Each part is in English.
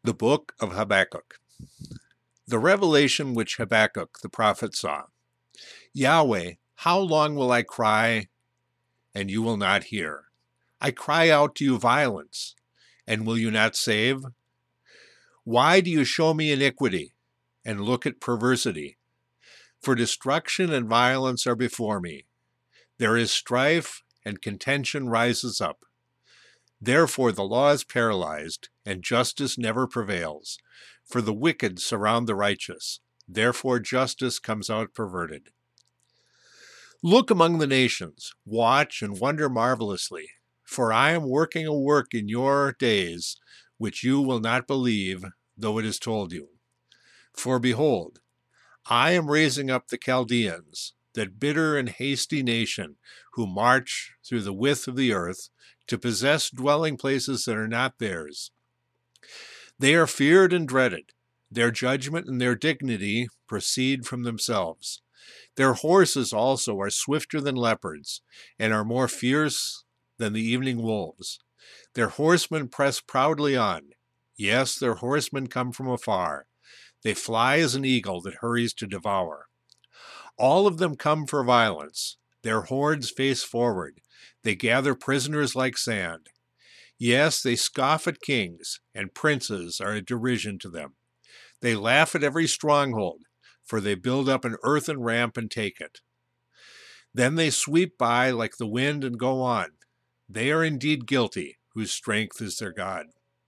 The Book of Habakkuk. The revelation which Habakkuk the prophet saw. Yahweh, how long will I cry, and you will not hear? I cry out to you violence, and will you not save? Why do you show me iniquity, and look at perversity? For destruction and violence are before me. There is strife, and contention rises up. Therefore the law is paralyzed, and justice never prevails. For the wicked surround the righteous. Therefore justice comes out perverted. Look among the nations, watch and wonder marvelously. For I am working a work in your days, which you will not believe, though it is told you. For behold, I am raising up the Chaldeans, that bitter and hasty nation, who march through the width of the earth, to possess dwelling places that are not theirs. They are feared and dreaded. Their judgment and their dignity proceed from themselves. Their horses also are swifter than leopards, and are more fierce than the evening wolves. Their horsemen press proudly on. Yes, their horsemen come from afar. They fly as an eagle that hurries to devour. All of them come for violence. Their hordes face forward. They gather prisoners like sand. Yes, they scoff at kings, and princes are a derision to them. They laugh at every stronghold, for they build up an earthen ramp and take it. Then they sweep by like the wind and go on. They are indeed guilty, whose strength is their God.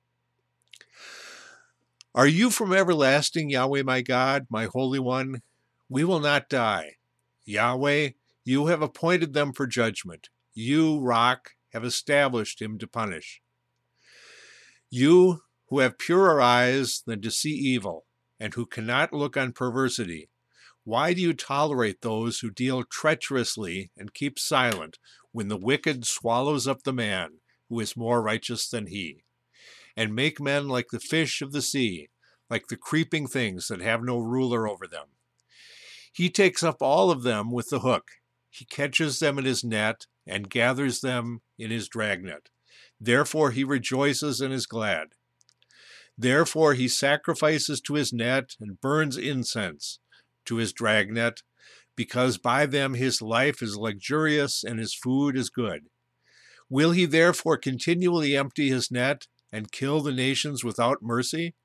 Are you from everlasting, Yahweh my God, my Holy One? We will not die. Yahweh, you have appointed them for judgment. You, Rock, have established him to punish. You, who have purer eyes than to see evil, and who cannot look on perversity, why do you tolerate those who deal treacherously and keep silent when the wicked swallows up the man who is more righteous than he, and make men like the fish of the sea, like the creeping things that have no ruler over them? He takes up all of them with the hook. He catches them in his net and gathers them in his dragnet. Therefore he rejoices and is glad. Therefore he sacrifices to his net and burns incense to his dragnet, because by them his life is luxurious and his food is good. Will he therefore continually empty his net and kill the nations without mercy?